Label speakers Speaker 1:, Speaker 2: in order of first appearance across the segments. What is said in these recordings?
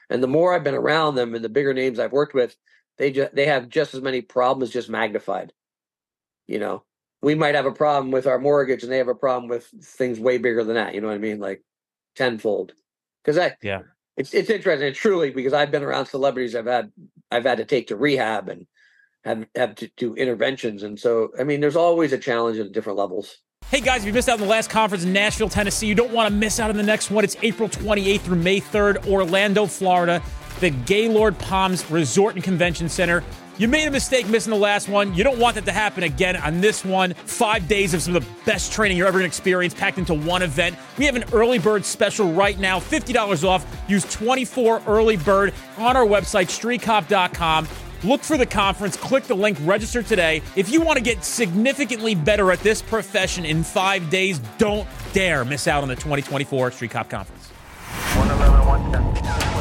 Speaker 1: And the more I've been around them and the bigger names I've worked with, they have just as many problems, just magnified. You know, we might have a problem with our mortgage and they have a problem with things way bigger than that. You know what I mean? Like tenfold. Because
Speaker 2: Yeah.
Speaker 1: it's interesting. It's truly because I've been around celebrities I've had to take to rehab and have to do interventions. And so, I mean, there's always a challenge at different levels.
Speaker 2: Hey guys, if you missed out on the last conference in Nashville, Tennessee, you don't want to miss out on the next one. It's April 28th through May 3rd, Orlando, Florida, the Gaylord Palms Resort and Convention Center. You made a mistake missing the last one. You don't want that to happen again on this one. 5 days of some of the best training you're ever going to experience packed into one event. We have an early bird special right now, $50 off. Use 24 early bird on our website, streetcop.com. Look for the conference, click the link, register today. If you want to get significantly better at this profession in 5 days, don't dare miss out on the 2024 Street Cop Conference.
Speaker 3: 111, 110.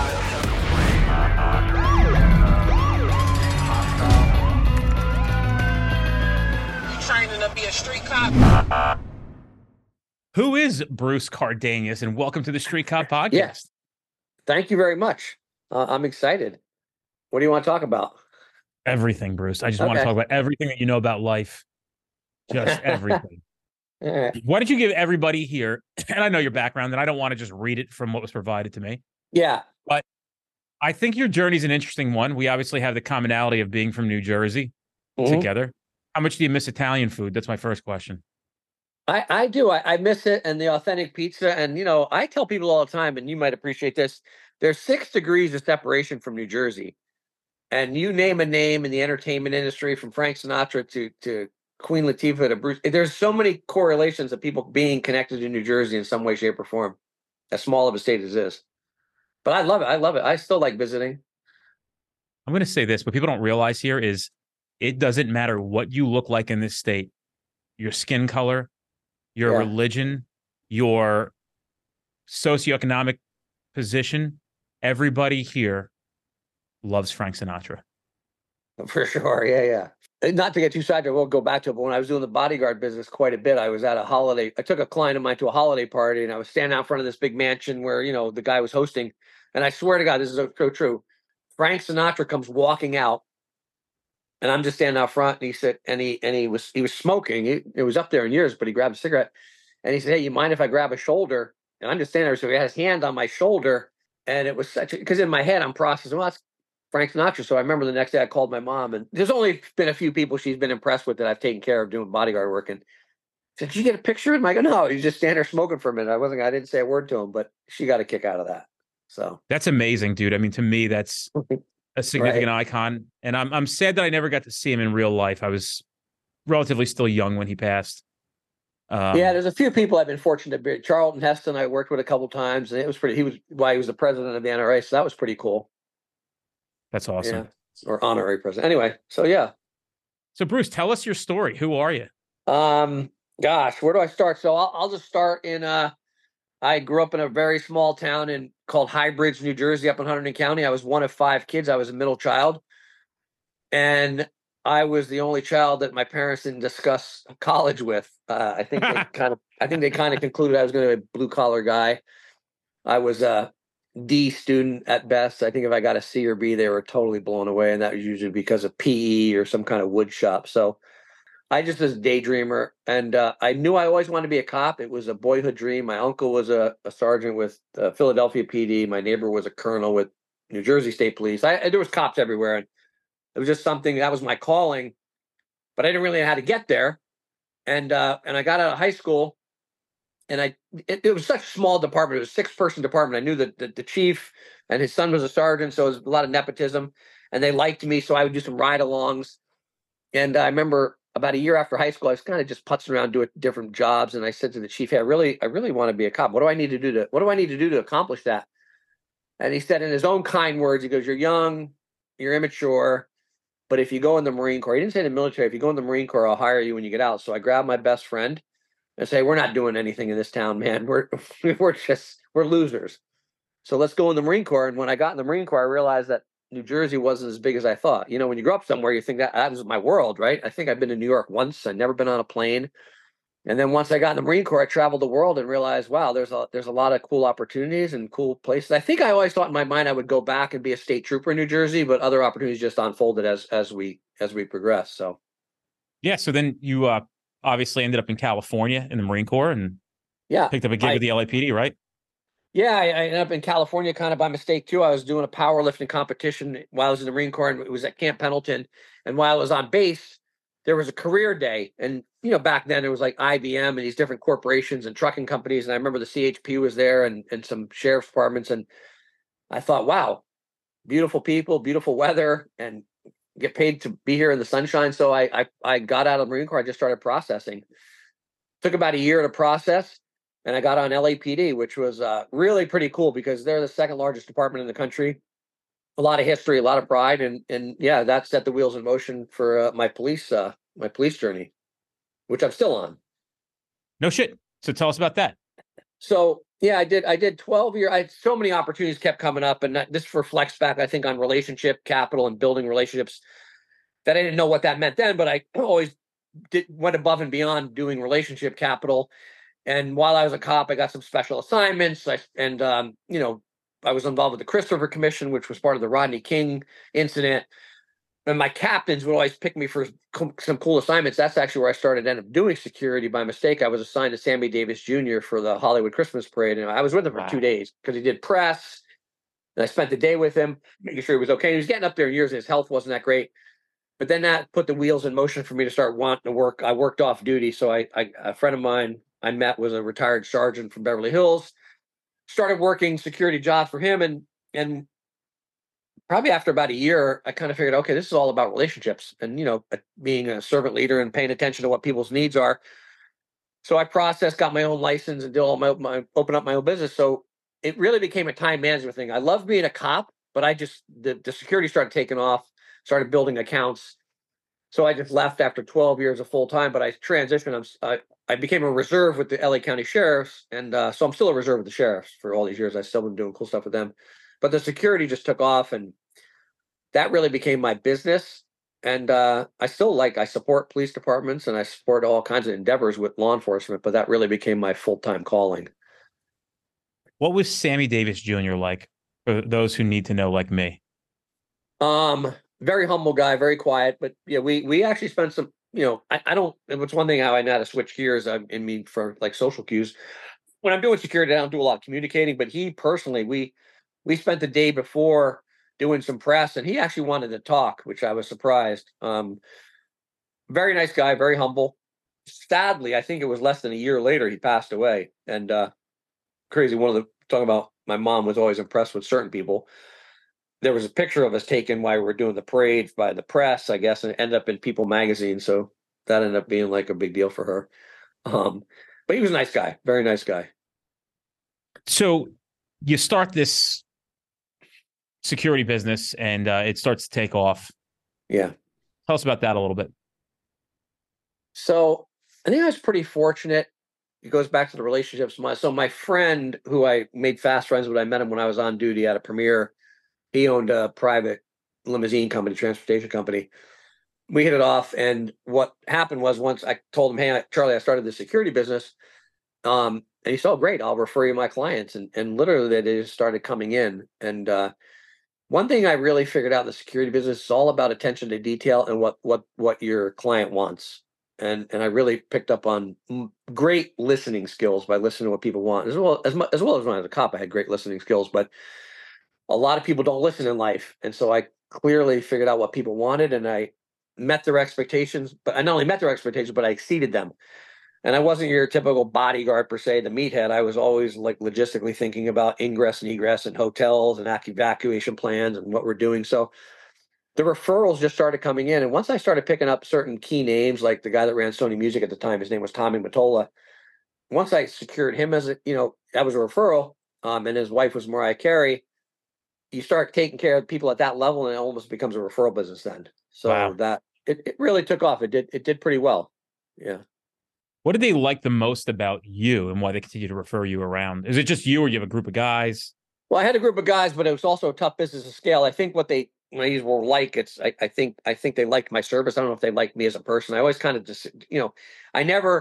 Speaker 4: Training to be a street cop.
Speaker 2: Who is Bruce Cardenas, and welcome to the Street Cop Podcast.
Speaker 1: Yes. Thank you very much. I'm excited. What do you want to talk about?
Speaker 2: Everything, Bruce. I just want to talk about everything that you know about life. Just everything.
Speaker 1: All right.
Speaker 2: Why don't you give everybody here, and I know your background, and I don't want to just read it from what was provided to me.
Speaker 1: Yeah.
Speaker 2: But I think your journey is an interesting one. We obviously have the commonality of being from New Jersey together. How much do you miss Italian food? That's my first question.
Speaker 1: I do. I miss it and the authentic pizza. And, you know, I tell people all the time, and you might appreciate this, there's 6 degrees of separation from New Jersey. And you name a name in the entertainment industry, from Frank Sinatra to Queen Latifah to Bruce. There's so many correlations of people being connected to New Jersey in some way, shape, or form, as small of a state as this. But I love it. I love it. I still like visiting.
Speaker 2: I'm going to say this, what people don't realize here is it doesn't matter what you look like in this state, your skin color, your religion, your socioeconomic position, everybody here loves Frank Sinatra.
Speaker 1: For sure. Yeah. Not to get too sidetracked, we'll go back to it, but when I was doing the bodyguard business quite a bit, I was at a holiday. I took a client of mine to a holiday party, and I was standing out in front of this big mansion where, you know, the guy was hosting. And I swear to God, this is so true. Frank Sinatra comes walking out, and I'm just standing out front, and he said, and he was smoking. It was up there in years, but he grabbed a cigarette, and he said, "Hey, you mind if I grab a shoulder?" And I'm just standing there, so he had his hand on my shoulder, and it was because in my head I'm processing, well, that's Frank Sinatra. So I remember the next day I called my mom, and there's only been a few people she's been impressed with that I've taken care of doing bodyguard work. And she said, "Did you get a picture of him?" I go, "No, he's just standing there smoking for a minute. I didn't say a word to him, but she got a kick out of that." So
Speaker 2: that's amazing, dude. I mean, to me, that's a significant icon. And I'm sad that I never got to see him in real life. I was relatively still young when he passed.
Speaker 1: Yeah, there's a few people I've been fortunate to be. Charlton Heston, I worked with a couple times, and it was pretty. He was the president of the NRA, so that was pretty cool.
Speaker 2: That's awesome.
Speaker 1: Yeah. Or honorary president. Anyway, so yeah.
Speaker 2: So Bruce, tell us your story. Who are you?
Speaker 1: Gosh, where do I start? So I'll just start in. I grew up in a very small town called High Bridge, New Jersey, up in Hunterdon County. I was one of 5 kids. I was a middle child, and I was the only child that my parents didn't discuss college with. I think they kind of concluded I was going to be a blue collar guy. I was a D student at best. I think if I got a C or B, they were totally blown away, and that was usually because of PE or some kind of wood shop. So I just was a daydreamer, and I knew I always wanted to be a cop. It was a boyhood dream. My uncle was a sergeant with Philadelphia PD. My neighbor was a colonel with New Jersey State Police. There was cops everywhere, and it was just something that was my calling, but I didn't really know how to get there. And I got out of high school, and it was such a small department. It was a 6-person department. I knew that the chief and his son was a sergeant, so it was a lot of nepotism, and they liked me, so I would do some ride-alongs. And I remember about a year after high school, I was kind of just putzing around doing different jobs, and I said to the chief, "Hey, I really want to be a cop. What do I need to do to accomplish that?" And he said in his own kind words, he goes, "You're young, you're immature, but if you go in the Marine Corps," he didn't say the military, "if you go in the Marine Corps, I'll hire you when you get out." So I grabbed my best friend and say, "We're not doing anything in this town, man. We're losers. So let's go in the Marine Corps." And when I got in the Marine Corps, I realized that New Jersey wasn't as big as I thought. You know, when you grow up somewhere, you think that was my world, right? I think I've been to New York once. I've never been on a plane. And then once I got in the Marine Corps, I traveled the world and realized, wow, there's a lot of cool opportunities and cool places. I think I always thought in my mind I would go back and be a state trooper in New Jersey, but other opportunities just unfolded as we progress. So
Speaker 2: Yeah. So then you obviously ended up in California in the Marine Corps and
Speaker 1: yeah,
Speaker 2: picked up a gig with the LAPD, right?
Speaker 1: yeah, I ended up in California kind of by mistake too. I was doing a powerlifting competition while I was in the Marine Corps, and it was at Camp Pendleton. And while I was on base, there was a career day, and back then it was like IBM and these different corporations and trucking companies. And I remember the CHP was there and some sheriff's departments, and I thought, wow, beautiful people, beautiful weather, and get paid to be here in the sunshine. So I got out of the Marine Corps. I just started processing. Took about a year to process, and I got on LAPD, which was really pretty cool because they're the second largest department in the country. A lot of history, a lot of pride, and yeah, that set the wheels in motion for my police journey, which I'm still on.
Speaker 2: No shit. So tell us about that.
Speaker 1: So yeah, I did 12 years. I had so many opportunities kept coming up, and this reflects back, I think, on relationship capital and building relationships. That I didn't know what that meant then, but I always went above and beyond doing relationship capital. And while I was a cop, I got some special assignments. I was involved with the Christopher Commission, which was part of the Rodney King incident. And my captains would always pick me for some cool assignments. That's actually where I started ended up doing security by mistake. I was assigned to Sammy Davis Jr. for the Hollywood Christmas Parade. And I was with him for 2 days because he did press. And I spent the day with him, making sure he was okay. He was getting up there in years and his health wasn't that great. But then that put the wheels in motion for me to start wanting to work. I worked off duty. So a friend of mine I met was a retired sergeant from Beverly Hills, started working security jobs for him. And probably after about a year, I kind of figured, okay, this is all about relationships and, being a servant leader and paying attention to what people's needs are. So I processed, got my own license and did all my open up my own business. So it really became a time management thing. I love being a cop, but the security started taking off, started building accounts. So I just left after 12 years of full time, but I transitioned. I became a reserve with the LA County Sheriffs. And so I'm still a reserve with the sheriffs for all these years. I've still been doing cool stuff with them. But the security just took off, and that really became my business. And I support police departments and I support all kinds of endeavors with law enforcement, but that really became my full-time calling.
Speaker 2: What was Sammy Davis Jr. like for those who need to know, like me?
Speaker 1: Very humble guy, very quiet, but yeah, we actually spent some, I don't, it's one thing how I know how to switch gears. For like social cues, when I'm doing security, I don't do a lot of communicating, but he personally, we spent the day before doing some press and he actually wanted to talk, which I was surprised. Very nice guy, very humble. Sadly, I think it was less than a year later, he passed away. And crazy. Talking about my mom was always impressed with certain people. There was a picture of us taken while we were doing the parade by the press, I guess, and it ended up in People magazine. So that ended up being like a big deal for her. But he was a nice guy, very nice guy.
Speaker 2: So you start this security business and it starts to take off.
Speaker 1: Yeah.
Speaker 2: Tell us about that a little bit.
Speaker 1: So I think I was pretty fortunate. It goes back to the relationships. So my friend who I made fast friends with, I met him when I was on duty at a Premier. He owned a private limousine company, transportation company. We hit it off. And what happened was once I told him, hey, Charlie, I started the security business. And he said, oh, great, I'll refer you my clients. And literally they just started coming in. And one thing I really figured out in the security business is all about attention to detail and what your client wants. And I really picked up on great listening skills by listening to what people want, as well as when I was a cop, I had great listening skills, but a lot of people don't listen in life. And so I clearly figured out what people wanted and I met their expectations, but I not only met their expectations, but I exceeded them. And I wasn't your typical bodyguard per se, the meathead. I was always like logistically thinking about ingress and egress and hotels and evacuation plans and what we're doing. So the referrals just started coming in. And once I started picking up certain key names, like the guy that ran Sony Music at the time, his name was Tommy Mottola. Once I secured him as that was a referral, and his wife was Mariah Carey, you start taking care of people at that level and it almost becomes a referral business then. So wow. That it really took off. It did pretty well. Yeah.
Speaker 2: What did they like the most about you and why they continue to refer you around? Is it just you or you have a group of guys?
Speaker 1: Well, I had a group of guys, but it was also a tough business to scale. I think what they were like, I think they liked my service. I don't know if they liked me as a person. I always kind of just, I never,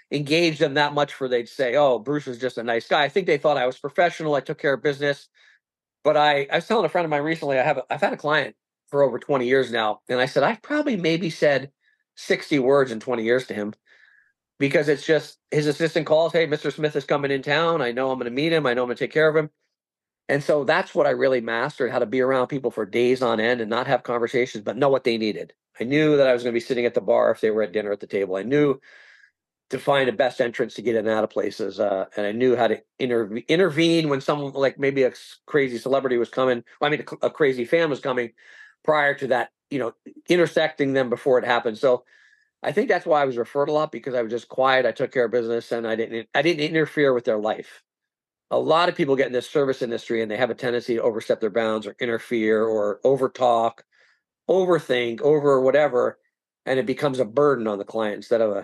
Speaker 1: engage them that much for they'd say, "Oh, Bruce is just a nice guy." I think they thought I was professional. I took care of business. But I was telling a friend of mine recently, I've had a client for over 20 years now, and I said I've probably maybe said 60 words in 20 years to him, because it's just his assistant calls, "Hey, Mr. Smith is coming in town. I know I'm going to meet him. I know I'm going to take care of him." And so that's what I really mastered, how to be around people for days on end and not have conversations, but know what they needed. I knew that I was going to be sitting at the bar if they were at dinner at the table. I knew to find the best entrance to get in and out of places. And I knew how to intervene when someone, like maybe a crazy celebrity was coming. I mean, a crazy fan was coming prior to that, intersecting them before it happened. So I think that's why I was referred a lot, because I was just quiet. I took care of business, and I didn't interfere with their life. A lot of people get in this service industry and they have a tendency to overstep their bounds or interfere or overtalk, overthink, over whatever, and it becomes a burden on the client instead of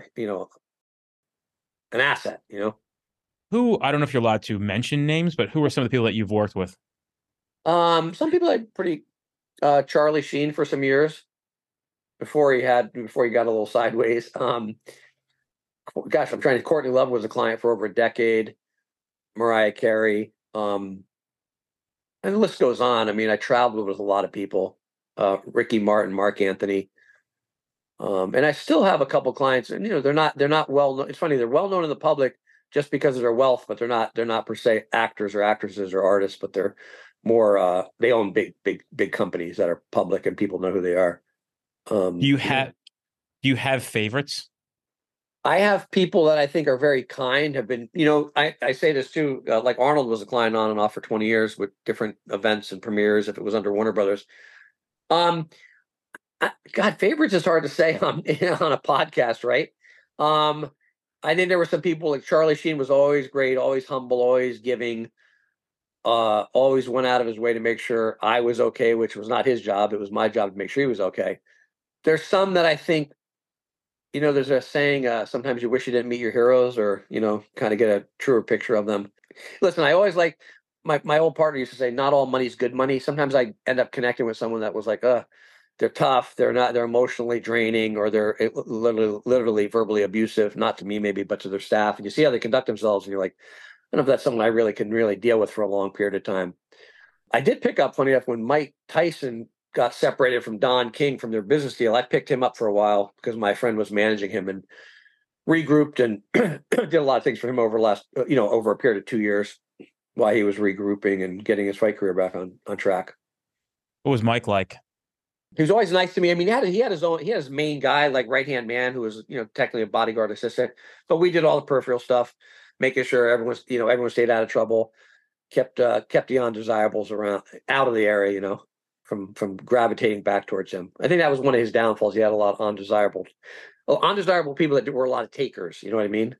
Speaker 1: an asset.
Speaker 2: Who, I don't know if you're allowed to mention names, but who are some of the people that you've worked with?
Speaker 1: Some people Charlie Sheen for some years before he got a little sideways. Courtney Love was a client for over a decade. Mariah Carey, and the list goes on. I mean, I traveled with a lot of people, Ricky Martin, Mark Anthony, and I still have a couple clients. And they're not well known. It's funny, they're well known in the public just because of their wealth, but they're not per se actors or actresses or artists, but they're more they own big companies that are public and people know who they are.
Speaker 2: Do you have favorites?
Speaker 1: I have people that I think are very kind, have been, I say this too, like Arnold was a client on and off for 20 years with different events and premieres if it was under Warner Brothers. God, favorites is hard to say on a podcast, right? I think there were some people like Charlie Sheen was always great, always humble, always giving, always went out of his way to make sure I was okay, which was not his job. It was my job to make sure he was okay. There's some that I think, there's a saying, sometimes you wish you didn't meet your heroes, or, kind of get a truer picture of them. Listen, I always like my old partner used to say, not all money's good money. Sometimes I end up connecting with someone that was like, they're tough. They're emotionally draining, or they're literally verbally abusive, not to me maybe, but to their staff. And you see how they conduct themselves. And you're like, I don't know if that's something I really can deal with for a long period of time. I did pick up, funny enough, when Mike Tyson got separated from Don King from their business deal. I picked him up for a while because my friend was managing him, and regrouped and did a lot of things for him over a period of 2 years while he was regrouping and getting his fight career back on track.
Speaker 2: What was Mike like?
Speaker 1: He was always nice to me. I mean, he had his main guy, like right-hand man, who was, technically a bodyguard assistant, but we did all the peripheral stuff, making sure everyone stayed out of trouble, kept the undesirables out of the area, from gravitating back towards him. I think that was one of his downfalls. He had a lot of undesirable people that were a lot of takers. You know what I mean?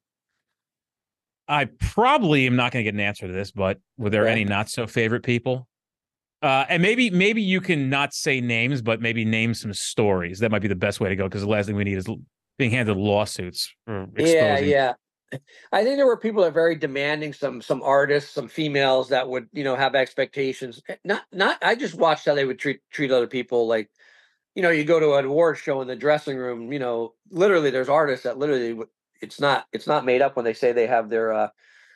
Speaker 2: I probably am not going to get an answer to this, but were there any not so favorite people? And maybe you can not say names, but maybe name some stories. That might be the best way to go, because the last thing we need is being handed lawsuits for exposing.
Speaker 1: Yeah. I think there were people that are very demanding, some artists, some females that would, have expectations. I just watched how they would treat other people. Like, you go to an award show in the dressing room, literally there's artists that literally, it's not made up when they say they have their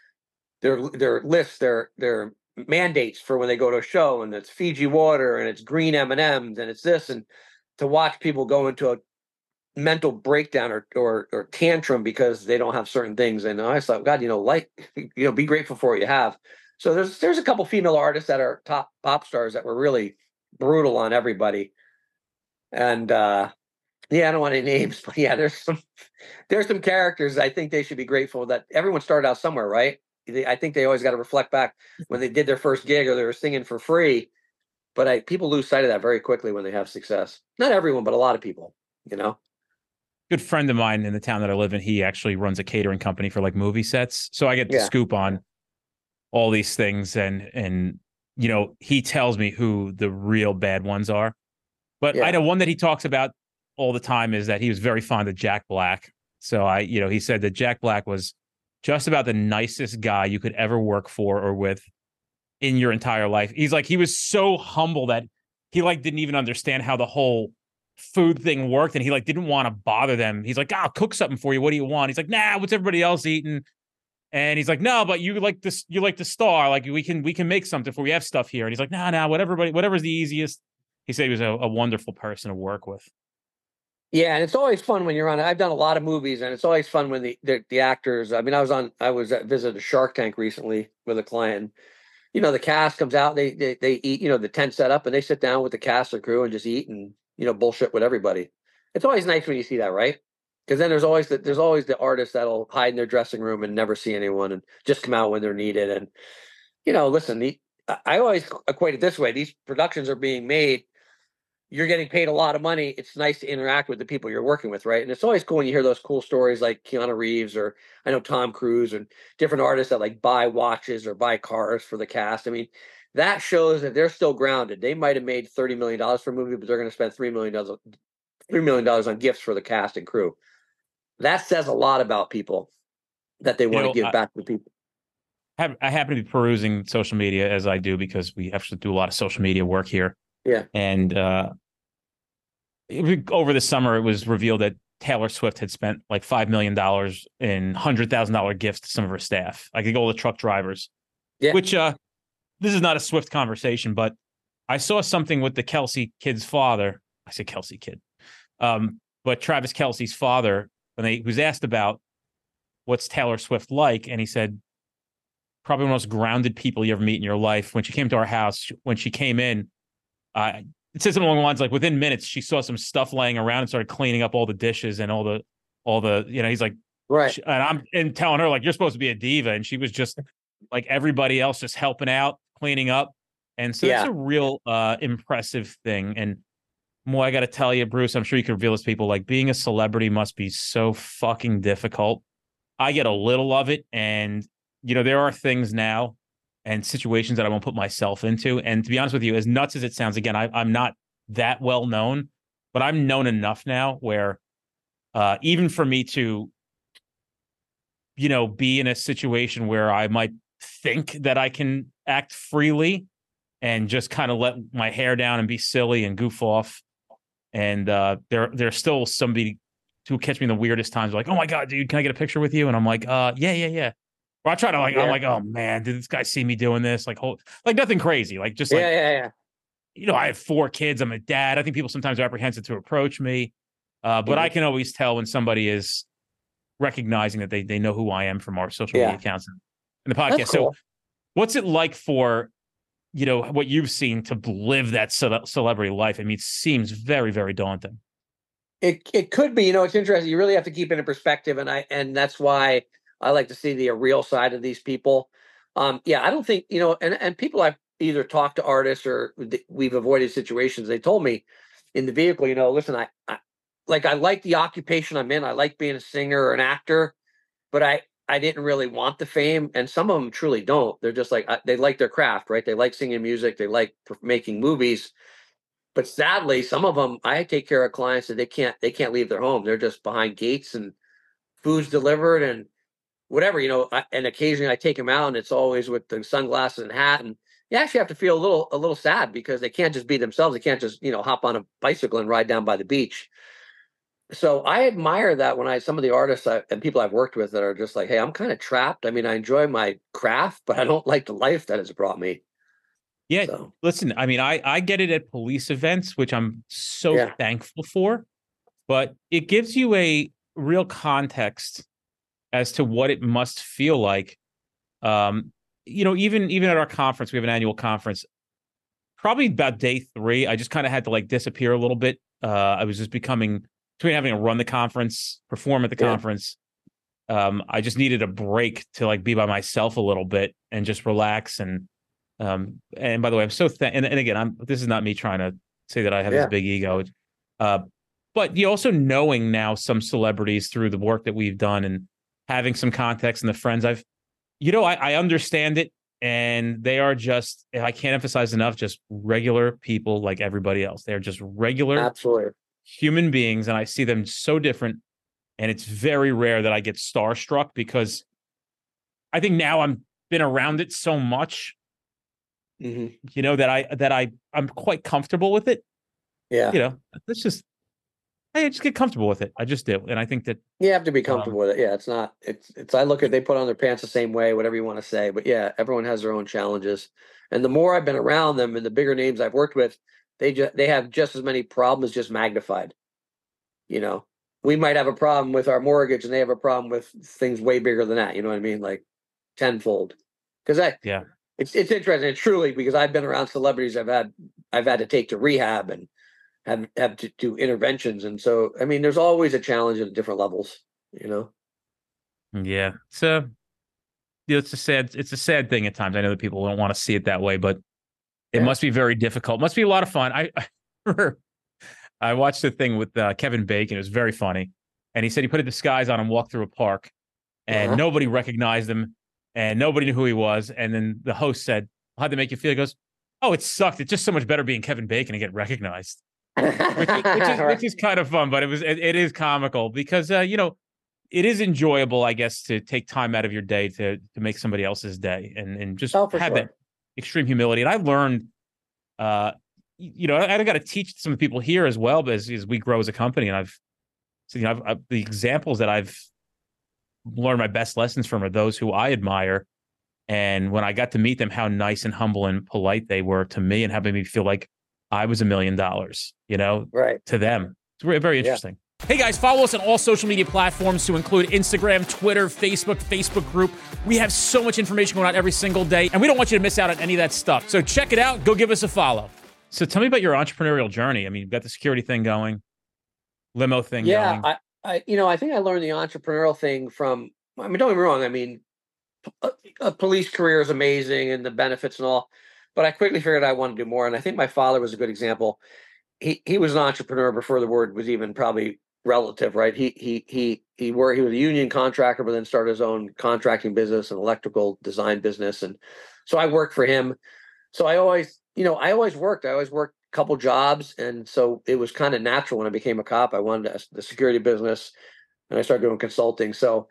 Speaker 1: lists, their mandates for when they go to a show, and it's Fiji water and it's green M&Ms and it's this, and to watch people go into a mental breakdown or tantrum because they don't have certain things. And I thought, God, be grateful for what you have. So there's a couple female artists that are top pop stars that were really brutal on everybody. And I don't want any names, but there's some characters. I think they should be grateful that everyone started out somewhere, right? I think they always got to reflect back when they did their first gig or they were singing for free. But people lose sight of that very quickly when they have success. Not everyone, but a lot of people,
Speaker 2: Good friend of mine in the town that I live in, he actually runs a catering company for like movie sets. So I get the scoop on all these things. And he tells me who the real bad ones are. But I know one that he talks about all the time is that he was very fond of Jack Black. So he said that Jack Black was just about the nicest guy you could ever work for or with in your entire life. He's like, he was so humble that he didn't even understand how the whole food thing worked, and he like didn't want to bother them. He's like, I'll cook something for you. What do you want? He's like, nah, what's everybody else eating? And he's like, no, but you like this, you like the star. Like we can make something for you. We have stuff here. And he's like, nah, whatever's the easiest. He said he was a wonderful person to work with.
Speaker 1: Yeah, and it's always fun when you're on. I've done a lot of movies, and it's always fun when the actors. I mean, I was at visited Shark Tank recently with a client. And, the cast comes out, they eat, the tent set up, and they sit down with the cast and crew and just eat and bullshit with everybody. It's always nice when you see that, right? Because then there's always the artists that'll hide in their dressing room and never see anyone and just come out when they're needed. And listen, I always equate it this way: these productions are being made. You're getting paid a lot of money. It's nice to interact with the people you're working with, right? And it's always cool when you hear those cool stories like Keanu Reeves, or I know Tom Cruise, and different artists that like buy watches or buy cars for the cast. I mean, that shows that they're still grounded. They might have made $30 million for a movie, but they're going to spend $3 million on gifts for the cast and crew. That says a lot about people, that they want to give back to people.
Speaker 2: I happen to be perusing social media, as I do, because we actually do a lot of social media work here.
Speaker 1: Yeah.
Speaker 2: And over the summer, it was revealed that Taylor Swift had spent like $5 million in $100,000 gifts to some of her staff. I could go with the truck drivers. Yeah. Which this is not a Swift conversation, but I saw something with the Kelce kid's father. I say Kelce kid. But Travis Kelce's father, when he was asked about what's Taylor Swift like, and he said, probably one of the most grounded people you ever meet in your life. When she came to our house, when she came in, it says something along the lines like within minutes she saw some stuff laying around and started cleaning up all the dishes and all the he's like,
Speaker 1: right.
Speaker 2: And I'm telling her like, you're supposed to be a diva, and she was just like everybody else, just helping out, cleaning up. And so that's a real impressive thing. And more, I got to tell you, Bruce, I'm sure you can reveal this to people, like being a celebrity must be so fucking difficult. I get a little of it, and there are things now and situations that I won't put myself into. And to be honest with you, as nuts as it sounds, again, I'm not that well known, but I'm known enough now where even for me to, be in a situation where I might think that I can act freely and just kind of let my hair down and be silly and goof off. And there's still somebody who catch me in the weirdest times, like, oh my God, dude, can I get a picture with you? And I'm like, yeah. Or I try to I'm like, oh man, did this guy see me doing this? Like, nothing crazy. Like, just like,
Speaker 1: yeah.
Speaker 2: I have 4 kids. I'm a dad. I think people sometimes are apprehensive to approach me. But I can always tell when somebody is recognizing that they know who I am from our social media accounts and the podcast. Cool. So what's it like for, what you've seen to live that celebrity life? I mean, it seems very, very daunting.
Speaker 1: It could be, it's interesting. You really have to keep it in perspective. And that's why I like to see the real side of these people. I don't think, and people I've either talked to artists or we've avoided situations. They told me in the vehicle, listen, I like the occupation I'm in. I like being a singer or an actor, but I didn't really want the fame. And some of them truly don't. They're just like, they like their craft, right? They like singing music. They like making movies. But sadly, some of them, I take care of clients that they can't leave their home. They're just behind gates and food's delivered and whatever, and occasionally I take them out and it's always with the sunglasses and hat. And you actually have to feel a little sad because they can't just be themselves. They can't just, hop on a bicycle and ride down by the beach. So I admire that when some of the artists and people I've worked with that are just like, hey, I'm kind of trapped. I mean, I enjoy my craft, but I don't like the life that has brought me.
Speaker 2: Yeah. So. Listen, I mean, I get it at police events, which I'm so thankful for, but it gives you a real context as to what it must feel like. Even at our conference, we have an annual conference, probably about day 3, I just kind of had to like disappear a little bit. I was just between having to run the conference, perform at the conference. I just needed a break to like be by myself a little bit and just relax. And by the way, I'm so and again, this is not me trying to say that I have this big ego. But you also knowing now some celebrities through the work that we've done and having some context and the friends I understand it, and they are just, I can't emphasize enough, just regular people like everybody else. They're just regular human beings, and I see them so different. And it's very rare that I get starstruck because I think now I'm been around it so much, that I'm quite comfortable with it. Yeah. Let's just I just get comfortable with it. I just do. And I think that,
Speaker 1: You have to be comfortable with it. Yeah, it's not. It's. I look at they put on their pants the same way, whatever you want to say. But yeah, everyone has their own challenges. And the more I've been around them, and the bigger names I've worked with, they have just as many problems, just magnified. You know, we might have a problem with our mortgage, and they have a problem with things way bigger than that. You know what I mean? Like tenfold. Because
Speaker 2: yeah.
Speaker 1: it's interesting. It's truly because I've been around celebrities I've had to take to rehab and have to do interventions, and so I mean, there's always a challenge at different levels. You know.
Speaker 2: Yeah. So, it's a sad thing at times. I know that people don't want to see it that way, but it
Speaker 1: Yeah.
Speaker 2: must be very difficult. Must be a lot of fun. I watched the thing with Kevin Bacon. It was very funny. And he said he put a disguise on and walked through a park and nobody recognized him and nobody knew who he was. And then the host said, how'd that make you feel? He goes, oh, it sucked. It's just so much better being Kevin Bacon and get recognized, which is kind of fun, but it is comical because, it is enjoyable, I guess, to take time out of your day to make somebody else's day and just have that extreme humility. And I've learned, I got to teach some of the people here as well, but as we grow as a company. And the examples that I've learned my best lessons from are those who I admire. And when I got to meet them, how nice and humble and polite they were to me and having me feel like I was $1 million,
Speaker 1: right.
Speaker 2: to them. It's very, very interesting.
Speaker 1: Yeah.
Speaker 2: Hey guys, follow us on all social media platforms to include Instagram, Twitter, Facebook group. We have so much information going out every single day, and we don't want you to miss out on any of that stuff. So check it out. Go give us a follow. So tell me about your entrepreneurial journey. I mean, you've got the security thing going, limo thing going.
Speaker 1: Yeah, I think I learned the entrepreneurial thing from. I mean, don't get me wrong. I mean, a police career is amazing and the benefits and all, but I quickly figured I wanted to do more. And I think my father was a good example. He was an entrepreneur before the word was even probably relative, right? He was a union contractor, but then started his own contracting business and electrical design business. And so I worked for him. So I always worked. I always worked a couple jobs. And so it was kind of natural when I became a cop. I wanted the security business and I started doing consulting. So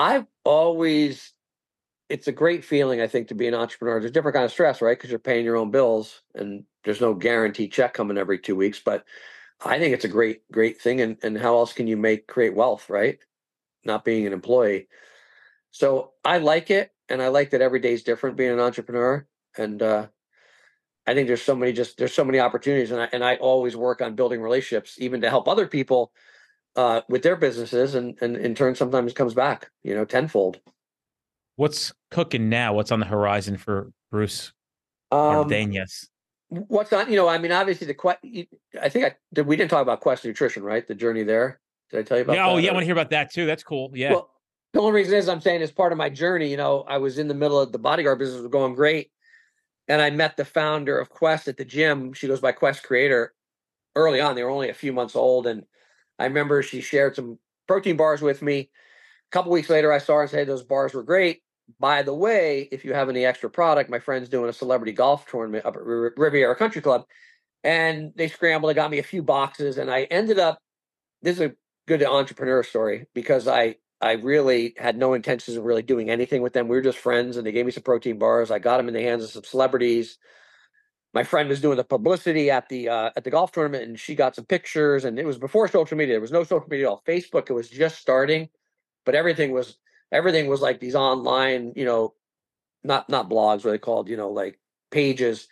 Speaker 1: it's a great feeling, I think, to be an entrepreneur. There's a different kind of stress, right? Because you're paying your own bills and there's no guaranteed check coming every 2 weeks. But I think it's a great, great thing. And how else can you create wealth, right? Not being an employee. So I like it. And I like that every day is different being an entrepreneur. And I think there's so many opportunities. And I always work on building relationships, even to help other people with their businesses. And in turn, sometimes it comes back, tenfold.
Speaker 2: What's cooking now? What's on the horizon for Bruce Cardenas?
Speaker 1: What's on? I mean, obviously I think we didn't talk about Quest Nutrition, right? The journey there. Did I tell you about that?
Speaker 2: Oh, yeah, I want to hear about that too. That's cool. Yeah.
Speaker 1: Well, the only reason is I'm saying as part of my journey, I was in the middle of the bodyguard business was going great, and I met the founder of Quest at the gym. She goes by Quest Creator. Early on, they were only a few months old, and I remember she shared some protein bars with me. A couple weeks later, I saw her and said those bars were great. By the way, if you have any extra product, my friend's doing a celebrity golf tournament up at Riviera Country Club, and they scrambled and got me a few boxes. And I ended up, this is a good entrepreneur story because I really had no intentions of really doing anything with them. We were just friends, and they gave me some protein bars. I got them in the hands of some celebrities. My friend was doing the publicity at the golf tournament, and she got some pictures. And it was before social media. There was no social media at all. Facebook, it was just starting, but everything was like these online, not blogs, what they called, like pages.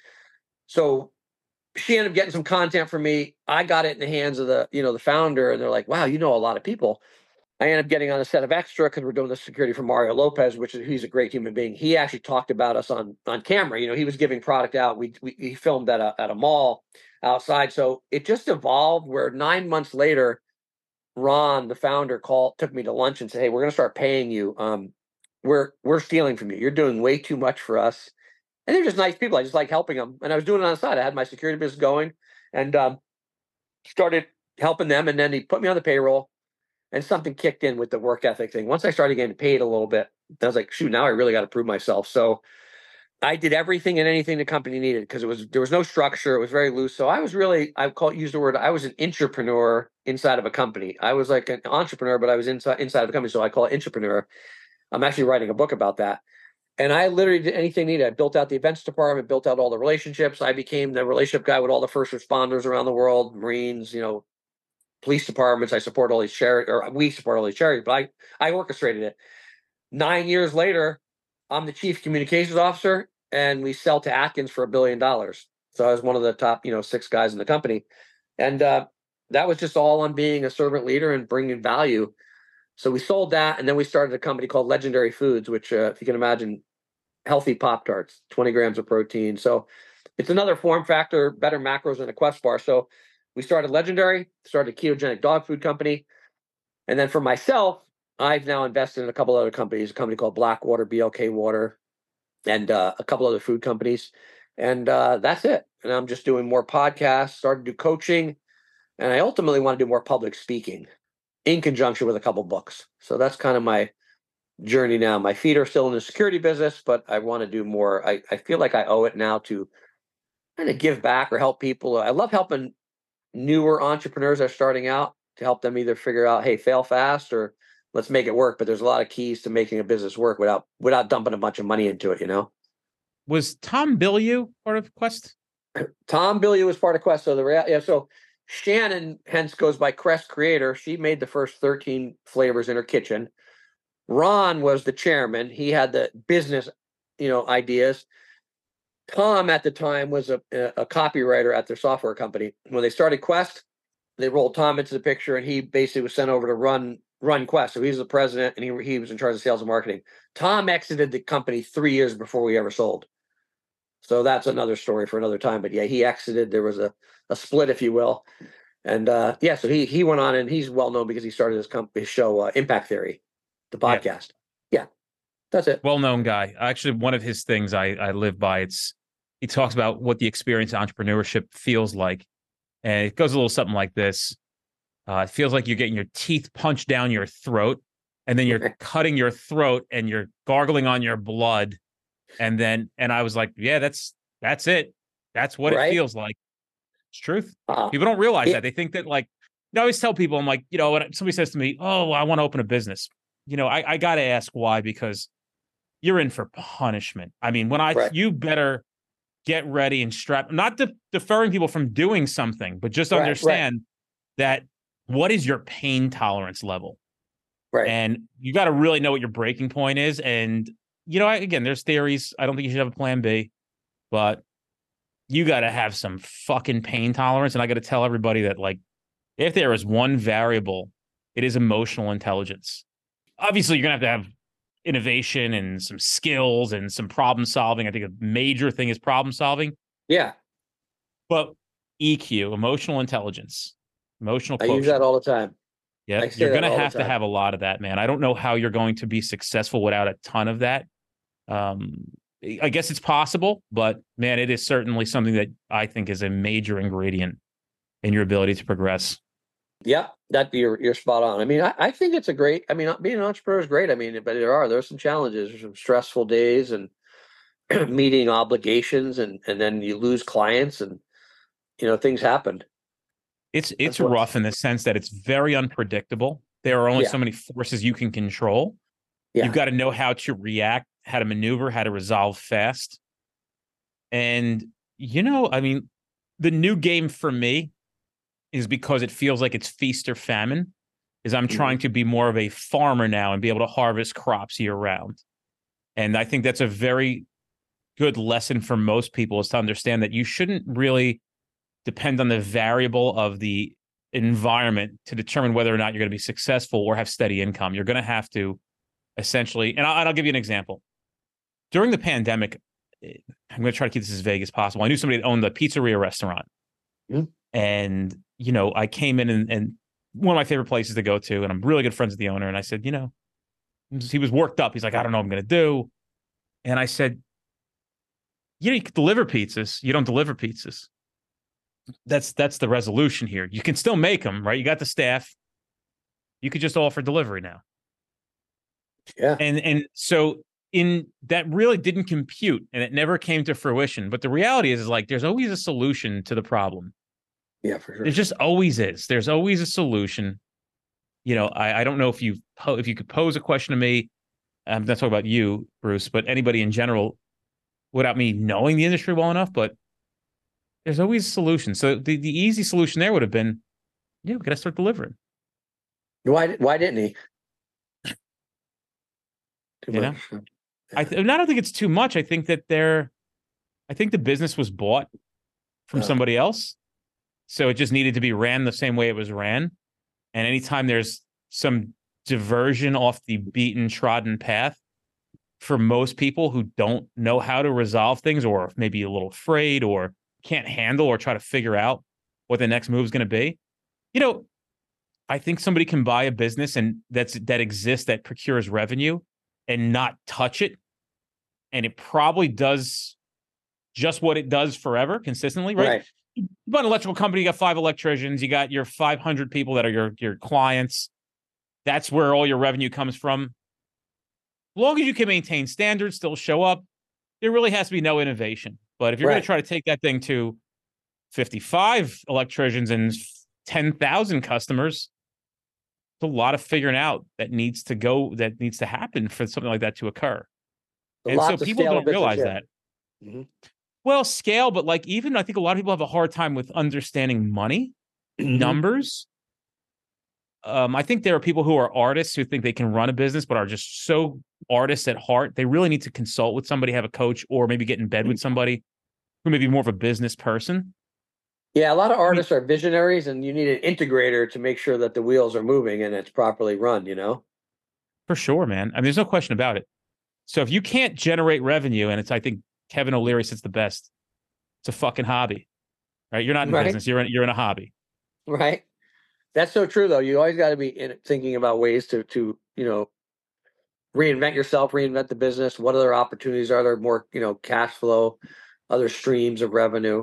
Speaker 1: So she ended up getting some content from me. I got it in the hands of the founder, and they're like, wow, a lot of people. I ended up getting on a set of Extra because we're doing the security for Mario Lopez, he's a great human being. He actually talked about us on camera. He was giving product out. He filmed at a mall outside. So it just evolved where 9 months later, Ron, the founder, took me to lunch and said, hey, we're going to start paying you. We're stealing from you. You're doing way too much for us. And they're just nice people. I just like helping them. And I was doing it on the side. I had my security business going and started helping them. And then he put me on the payroll, and something kicked in with the work ethic thing. Once I started getting paid a little bit, I was like, shoot, now I really got to prove myself. So I did everything and anything the company needed because there was no structure. It was very loose. So I was really, I was an entrepreneur inside of a company. I was like an entrepreneur, but I was inside of a company. So I call it entrepreneur. I'm actually writing a book about that. And I literally did anything needed. I built out the events department, built out all the relationships. I became the relationship guy with all the first responders around the world, Marines, police departments. I support all these charities, or we support all these charities, but I orchestrated it. 9 years later, I'm the chief communications officer, and we sell to Atkins for $1 billion. So I was one of the top, 6 guys in the company. And that was just all on being a servant leader and bringing value. So we sold that, and then we started a company called Legendary Foods, which, if you can imagine, healthy Pop-Tarts, 20 grams of protein. So it's another form factor, better macros than a Quest bar. So we started Legendary, started a ketogenic dog food company. And then for myself, I've now invested in a couple other companies, a company called Blackwater, BLK Water, and a couple other food companies. And that's it. And I'm just doing more podcasts, started to do coaching, and I ultimately want to do more public speaking in conjunction with a couple books. So that's kind of my journey now. My feet are still in the security business, but I want to do more. I feel like I owe it now to kind of give back or help people. I love helping newer entrepreneurs that are starting out, to help them either figure out, hey, fail fast, or let's make it work. But there's a lot of keys to making a business work without dumping a bunch of money into it,
Speaker 2: Was Tom Bilyeu part of Quest?
Speaker 1: Tom Bilyeu was part of Quest. So so Shannon hence goes by Crest Creator. She made the first 13 flavors in her kitchen. Ron was the chairman. He had the business, ideas. Tom at the time was a copywriter at their software company. When they started Quest, they rolled Tom into the picture, and he basically was sent over to run Quest. So he was the president, and he was in charge of sales and marketing. Tom exited the company 3 years before we ever sold. So that's another story for another time. But yeah, he exited. There was a split, if you will. And so he went on, and he's well known because he started his show, Impact Theory, the podcast. Yeah, that's it.
Speaker 2: Well-known guy. Actually, one of his things I live by, he talks about what the experience of entrepreneurship feels like. And it goes a little something like this. It feels like you're getting your teeth punched down your throat, and then you're cutting your throat, and you're gargling on your blood. And I was like, yeah, that's it. That's what it feels like. It's truth. People don't realize that. They think that, I always tell people, I'm like, when somebody says to me, oh, I want to open a business, I got to ask why, because you're in for punishment. I mean, you better get ready and strap, not deferring people from doing something, but just understand that what is your pain tolerance level? Right. And you got to really know what your breaking point is. And, again, there's theories. I don't think you should have a plan B, but you got to have some fucking pain tolerance. And I got to tell everybody that, if there is one variable, it is emotional intelligence. Obviously, you're going to have innovation and some skills and some problem solving. I think a major thing is problem solving. Yeah. But EQ, emotional intelligence, emotional quotient.
Speaker 1: I use that all the time.
Speaker 2: Yeah. You're going to have a lot of that, man. I don't know how you're going to be successful without a ton of that. I guess it's possible, but man, it is certainly something that I think is a major ingredient in your ability to progress. Yeah, you're spot on. I mean, I think it's being an entrepreneur is great. I mean, but there's some challenges. There's some stressful days and meeting obligations, and then you lose clients, and things happen. It's rough in the sense that it's very unpredictable. There are only so many forces you can control. Yeah. You've got to know how to react, how to maneuver, how to resolve fast. And, the new game for me is, because it feels like it's feast or famine, is I'm trying to be more of a farmer now and be able to harvest crops year round. And I think that's a very good lesson for most people, is to understand that you shouldn't really depend on the variable of the environment to determine whether or not you're going to be successful or have steady income. You're going to have to essentially, and I'll give you an example. During the pandemic, I'm going to try to keep this as vague as possible. I knew somebody that owned a pizzeria restaurant. Mm-hmm. And, I came in and one of my favorite places to go to, and I'm really good friends with the owner. And I said, he was worked up. He's like, I don't know what I'm going to do. And I said, you can deliver pizzas. You don't deliver pizzas. That's the resolution here. You can still make them, right? You got the staff. You could just offer delivery now. Yeah. And so that really didn't compute, and it never came to fruition. But the reality is there's always a solution to the problem. Yeah, for sure. There just always is. There's always a solution. I don't know if you could pose a question to me. I'm not talking about you, Bruce, but anybody in general, without me knowing the industry well enough. But there's always a solution. So the easy solution there would have been, Yeah, we got to start delivering.
Speaker 1: Why didn't he? Too
Speaker 2: You know,
Speaker 1: much.
Speaker 2: I don't think it's too much. I think that I think the business was bought from somebody else, so it just needed to be ran the same way it was ran. And anytime there's some diversion off the beaten trodden path, for most people who don't know how to resolve things, or maybe a little afraid, or can't handle, or try to figure out what the next move is going to be, you know, I think somebody can buy a business and that exists, that procures revenue, and not touch it, and it probably does just what it does forever, consistently, right? You bought an electrical company, you got 5 electricians, you got your 500 people that are your clients. That's where all your revenue comes from. As long as you can maintain standards, still show up, there really has to be no innovation. But if you're going to try to take that thing to 55 electricians and 10,000 customers, it's a lot of figuring out that needs to happen for something like that to occur. And so people don't realize that. Mm-hmm. Well, scale, but like, even I think a lot of people have a hard time with understanding money, numbers. I think there are people who are artists who think they can run a business, but are just so artists at heart. They really need to consult with somebody, have a coach, or maybe get in bed with somebody who may be more of a business person.
Speaker 1: Yeah, a lot of artists are visionaries, and you need an integrator to make sure that the wheels are moving and it's properly run, you know?
Speaker 2: For sure, man. I mean, there's no question about it. So if you can't generate revenue, and I think Kevin O'Leary says the best, it's a fucking hobby, right? You're not in business. You're in a hobby.
Speaker 1: Right. That's so true, though. You always got to be thinking about ways to reinvent yourself, reinvent the business. What other opportunities are there? More, cash flow, other streams of revenue.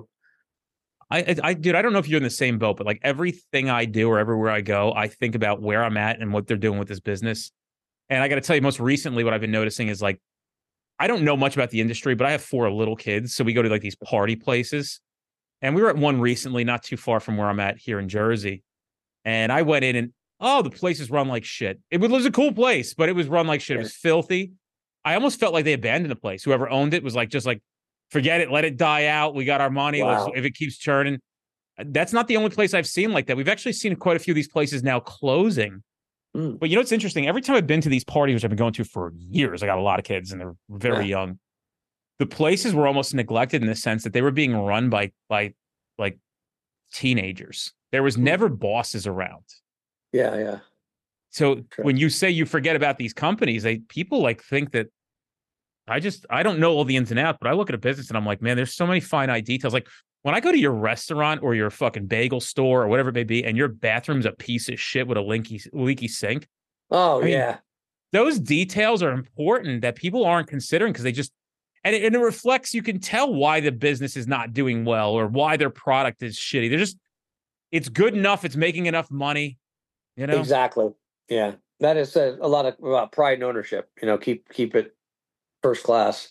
Speaker 2: Dude, I don't know if you're in the same boat, but like everything I do or everywhere I go, I think about where I'm at and what they're doing with this business. And I got to tell you, most recently, what I've been noticing is like, I don't know much about the industry, but I have 4 little kids. So we go to like these party places, and we were at one recently, not too far from where I'm at here in Jersey. And I went in and, the place is run like shit. It was a cool place, but it was run like shit. It was filthy. I almost felt like they abandoned the place. Whoever owned it was like, just like, forget it, let it die out. We got our money. Wow. If it keeps churning. That's not the only place I've seen like that. We've actually seen quite a few of these places now closing. But it's interesting. Every time I've been to these parties, which I've been going to for years, I got a lot of kids and they're very young. The places were almost neglected in the sense that they were being run by like teenagers. There was never bosses around.
Speaker 1: Yeah.
Speaker 2: So when you say you forget about these companies, people like think that I don't know all the ins and outs, but I look at a business and I'm like, man, there's so many finite details. Like when I go to your restaurant or your fucking bagel store or whatever it may be, and your bathroom's a piece of shit with a leaky sink.
Speaker 1: Oh, I mean,
Speaker 2: those details are important that people aren't considering because they just, and it reflects, you can tell why the business is not doing well or why their product is shitty. They're just, it's good enough. It's making enough money,
Speaker 1: Exactly. Yeah. That is a lot about pride and ownership, keep it first class.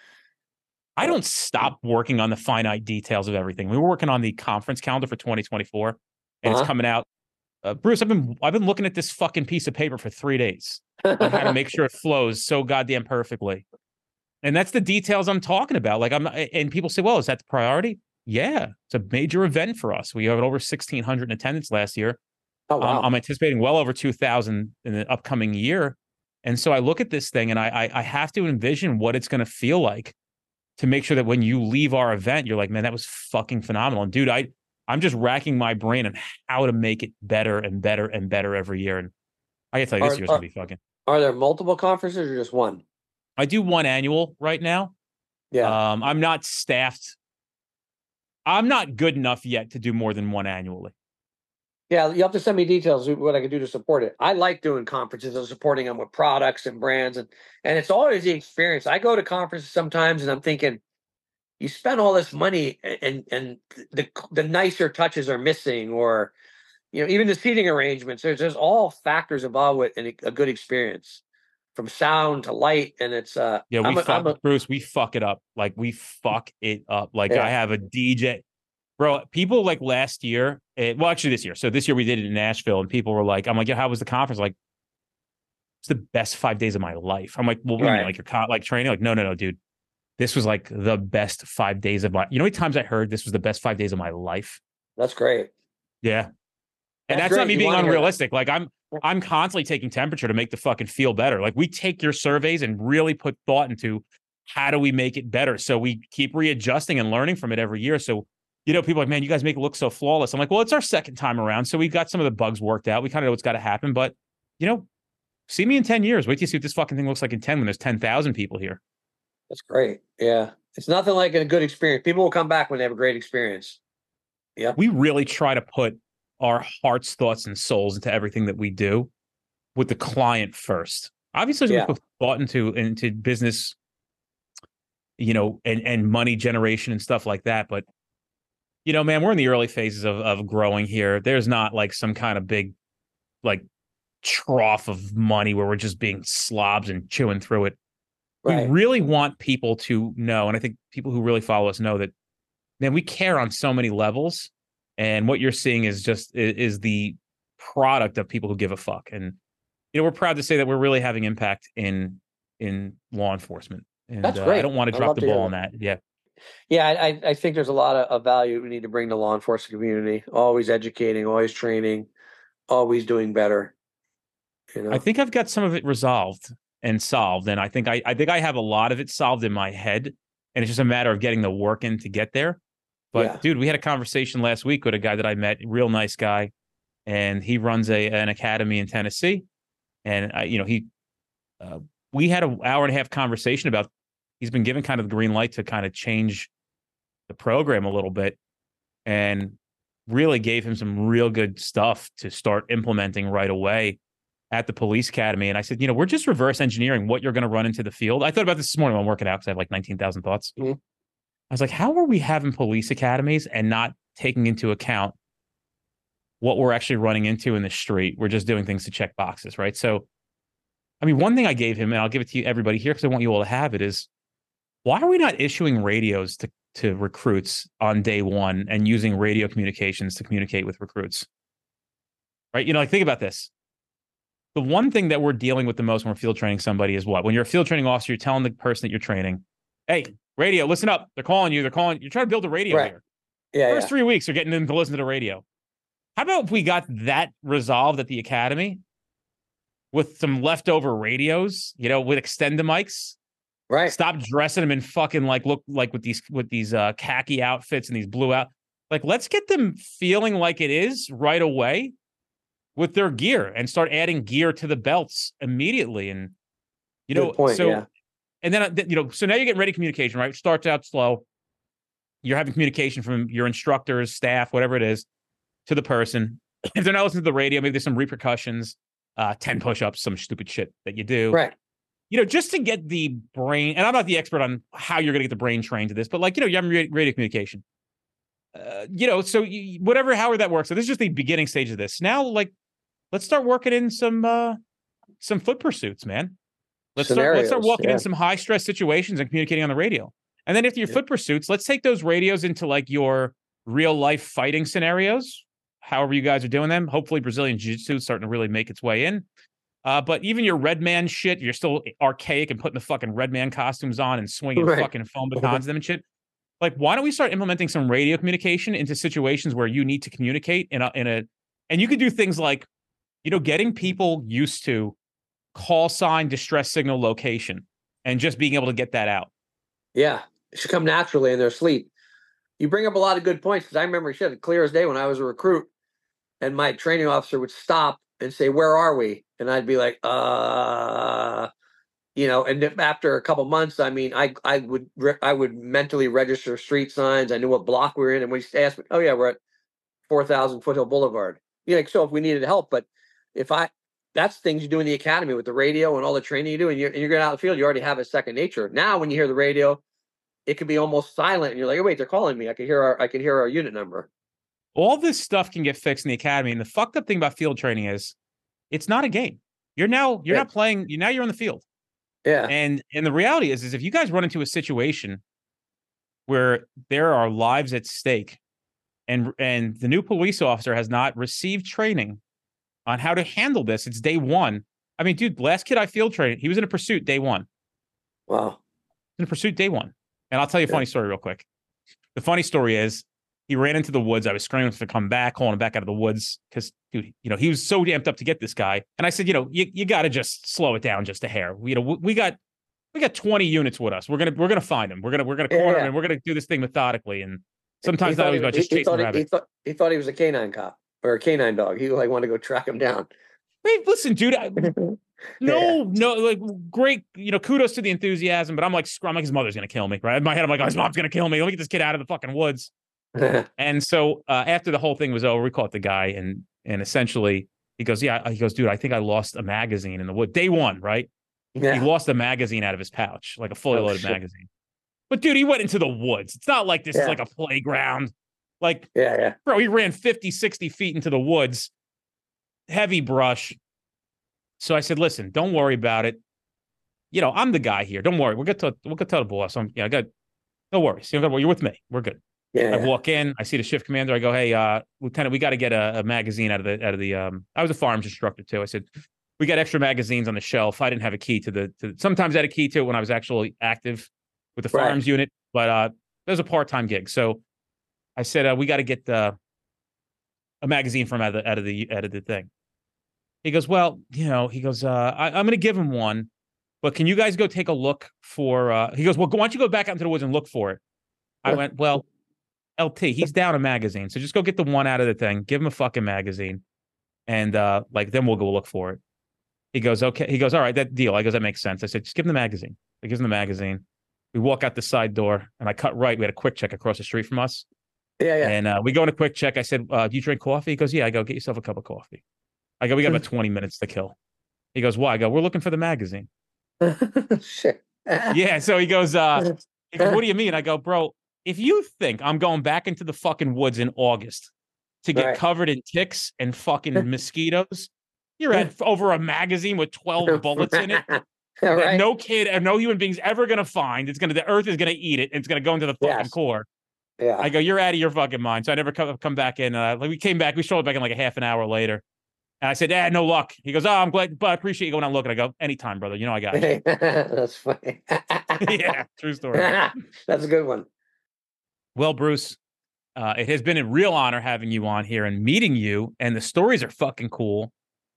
Speaker 2: I don't stop working on the finite details of everything. We were working on the conference calendar for 2024, and it's coming out. Bruce, I've been looking at this fucking piece of paper for 3 days on how to make sure it flows so goddamn perfectly. And that's the details I'm talking about. Like and people say, well, is that the priority? Yeah, it's a major event for us. We have over 1,600 in attendance last year.
Speaker 1: Oh, wow.
Speaker 2: I'm anticipating well over 2,000 in the upcoming year. And so I look at this thing and I have to envision what it's going to feel like to make sure that when you leave our event, you're like, man, that was fucking phenomenal. And dude, I'm just racking my brain on how to make it better and better and better every year. And I can tell you, this year's going to be fucking.
Speaker 1: Are there multiple conferences or just one?
Speaker 2: I do one annual right now.
Speaker 1: Yeah.
Speaker 2: I'm not staffed. I'm not good enough yet to do more than one annually.
Speaker 1: Yeah, you have to send me details of what I can do to support it. I like doing conferences and supporting them with products and brands, and it's always the experience. I go to conferences sometimes, and I'm thinking, you spend all this money, and the nicer touches are missing, or even the seating arrangements. There's all factors involved with a good experience, from sound to light, and it's
Speaker 2: Bruce, we fuck it up. Like we fuck it up. Like I have a DJ. Bro, people like last year, actually this year. So this year we did it in Nashville, and people were like, I'm like, yeah, how was the conference? Like, it's the best 5 days of my life. I'm like, well, what do you mean? Like you're like training? Like, no, dude. This was like the best 5 days of my, how many times I heard this was the best 5 days of my life?
Speaker 1: That's great.
Speaker 2: Yeah. And
Speaker 1: That's
Speaker 2: that's not
Speaker 1: great.
Speaker 2: me
Speaker 1: You
Speaker 2: being
Speaker 1: wanna hear that.
Speaker 2: unrealistic. Like I'm constantly taking temperature to make the fucking feel better. Like we take your surveys and really put thought into how do we make it better. So we keep readjusting and learning from it every year. So, people are like, man, you guys make it look so flawless. I'm like, well, it's our second time around. So we got some of the bugs worked out. We kind of know what's got to happen. But, see me in 10 years. Wait till you see what this fucking thing looks like in 10 when there's 10,000 people here.
Speaker 1: That's great. Yeah. It's nothing like a good experience. People will come back when they have a great experience. Yeah.
Speaker 2: We really try to put our hearts, thoughts, and souls into everything that we do with the client first. Obviously, we put thought into business, and money generation and stuff like that. But, man, we're in the early phases of growing here. There's not like some kind of big, like, trough of money where we're just being slobs and chewing through it. Right. We really want people to know, and I think people who really follow us know that, man, we care on so many levels. And what you're seeing is is the product of people who give a fuck. And, we're proud to say that we're really having impact in law enforcement. And
Speaker 1: that's great.
Speaker 2: I don't want to drop the ball on that. Yeah.
Speaker 1: Yeah. I think there's a lot of value we need to bring to law enforcement community. Always educating, always training, always doing better.
Speaker 2: I think I've got some of it resolved and solved. And I think I have a lot of it solved in my head. And it's just a matter of getting the work in to get there. But dude, we had a conversation last week with a guy that I met, real nice guy. And he runs an academy in Tennessee. And we had an hour and a half conversation about, he's been given kind of the green light to kind of change the program a little bit, and really gave him some real good stuff to start implementing right away at the police academy. And I said, we're just reverse engineering what you're going to run into the field. I thought about this morning when I'm working out because I have like 19,000 thoughts. Mm-hmm. I was like, how are we having police academies and not taking into account what we're actually running into in the street? We're just doing things to check boxes, right? So, I mean, one thing I gave him, and I'll give it to everybody here because I want you all to have it, is why are we not issuing radios to recruits on day one and using radio communications to communicate with recruits? Right? Like, think about this. The one thing that we're dealing with the most when we're field training somebody is what? When you're a field training officer, you're telling the person that you're training, hey, radio, listen up. They're calling you. You're trying to build a radio here. Yeah. First 3 weeks, they're getting them to listen to the radio. How about if we got that resolved at the academy with some leftover radios, with extender mics? Right. Stop dressing them in fucking look like with these khaki outfits and these blue out. Like, let's get them feeling like it is right away with their gear and start adding gear to the belts immediately. And, Good point, so, and then, so now you're getting ready communication, right? It starts out slow. You're having communication from your instructors, staff, whatever it is, to the person. If they're not listening to the radio, maybe there's some repercussions, 10 push-ups, some stupid shit that you do. Right. Just to get the brain, and I'm not the expert on how you're going to get the brain trained to this, but you're having radio communication. So however that works. So this is just the beginning stage of this. Now, let's start working in some foot pursuits, man. Let's start walking in some high stress situations and communicating on the radio. And then after your foot pursuits, let's take those radios into your real life fighting scenarios, however you guys are doing them. Hopefully Brazilian Jiu-Jitsu is starting to really make its way in. But even your Red Man shit, you're still archaic and putting the fucking Red Man costumes on and swinging fucking foam batons at them and shit. Why don't we start implementing some radio communication into situations where you need to communicate and you could do things like, getting people used to call sign, distress signal location, and just being able to get that out. Yeah, it should come naturally in their sleep. You bring up a lot of good points, because I remember shit clear as day when I was a recruit, and my training officer would stop and say, "Where are we?" And I'd be like, and after a couple months, I mean, I would mentally register street signs. I knew what block we were in, and we just asked me, "Oh yeah, we're at 4,000 Foothill Boulevard." So if we needed help, but that's things you do in the academy with the radio and all the training you do, and you're getting out in the field, you already have a second nature. Now, when you hear the radio, it can be almost silent, and you're like, "Oh wait, they're calling me. I can hear our unit number." All this stuff can get fixed in the academy, and the fucked up thing about field training is, it's not a game. You're not playing. Now you're on the field. Yeah. And the reality is if you guys run into a situation where there are lives at stake, and the new police officer has not received training on how to handle this, it's day one. I mean, dude, last kid I field trained, he was in a pursuit day one. Wow. In a pursuit day one. And I'll tell you a funny story real quick. The funny story is, He ran into the woods. I was screaming to come back, calling him back out of the woods because, dude, he was so amped up to get this guy. And I said, you got to just slow it down just a hair. We got 20 units with us. We're gonna find him. We're gonna corner him, and we're gonna do this thing methodically. And sometimes that was about just chasing rabbits.
Speaker 1: He thought he was a canine cop or a canine dog. He wanted to go track him down.
Speaker 2: Hey, listen, dude. No, like great. Kudos to the enthusiasm, but I'm like his mother's gonna kill me. Right in my head, I'm like, his mom's gonna kill me. Let me get this kid out of the fucking woods. And so after the whole thing was over, we caught the guy, and essentially he goes, dude, I think I lost a magazine in the wood. Day one, right? Yeah. He lost a magazine out of his pouch, like a fully loaded magazine. But dude, he went into the woods. It's not like this is like a playground. Like, bro, he ran 50, 60 feet into the woods, heavy brush. So I said, listen, don't worry about it. I'm the guy here. Don't worry. We'll get to the boss. No worries. You're with me. We're good. I walk in, I see the shift commander. I go, hey, Lieutenant, we got to get a magazine out of the. I was a firearms instructor too. I said, we got extra magazines on the shelf. I didn't have a key to sometimes I had a key to it when I was actually active with the firearms unit, but it was a part-time gig. So I said, we got to get a magazine from out of the thing. He goes, well, I'm going to give him one, but can you guys go take a look for, he goes, well, why don't you go back out into the woods and look for it? I went, well, LT, he's down a magazine. So just go get the one out of the thing, give him a fucking magazine. And then we'll go look for it. He goes, okay. He goes, all right, that deal. I goes, that makes sense. I said, just give him the magazine. I gives him the magazine. We walk out the side door and I cut right. We had a Quick Check across the street from us. Yeah. And we go in a Quick Check. I said, do you drink coffee? He goes, yeah. I go, get yourself a cup of coffee. I go, we got about 20 minutes to kill. He goes, why? I go, we're looking for the magazine.
Speaker 1: Shit.
Speaker 2: Yeah. So he goes, what do you mean? I go, bro, if you think I'm going back into the fucking woods in August to get covered in ticks and fucking mosquitoes, you're at over a magazine with 12 bullets in it that no kid or no human being's ever going to find. The earth is going to eat it. And it's going to go into the fucking core. Yeah. I go, you're out of your fucking mind. So I never come back in. We came back. We showed back in like a half an hour later. And I said, no luck. He goes, oh, I'm glad, but I appreciate you going out looking. I go, anytime, brother. I got you.
Speaker 1: That's funny.
Speaker 2: Yeah, true story.
Speaker 1: That's a good one.
Speaker 2: Well, Bruce, it has been a real honor having you on here and meeting you. And the stories are fucking cool.